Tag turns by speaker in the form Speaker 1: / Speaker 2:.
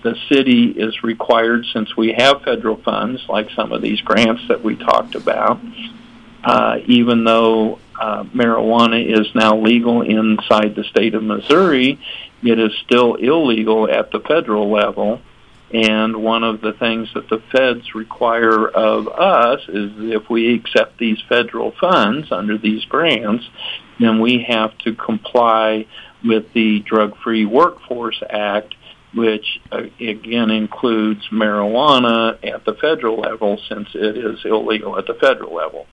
Speaker 1: the city is required, since we have federal funds, like some of these grants that we talked about, even though marijuana is now legal inside the state of Missouri, it is still illegal at the federal level. And one of the things that the feds require of us is if we accept these federal funds under these grants, then we have to comply with the Drug-Free Workforce Act, which, again, includes marijuana at the federal level, since it is illegal at the federal level.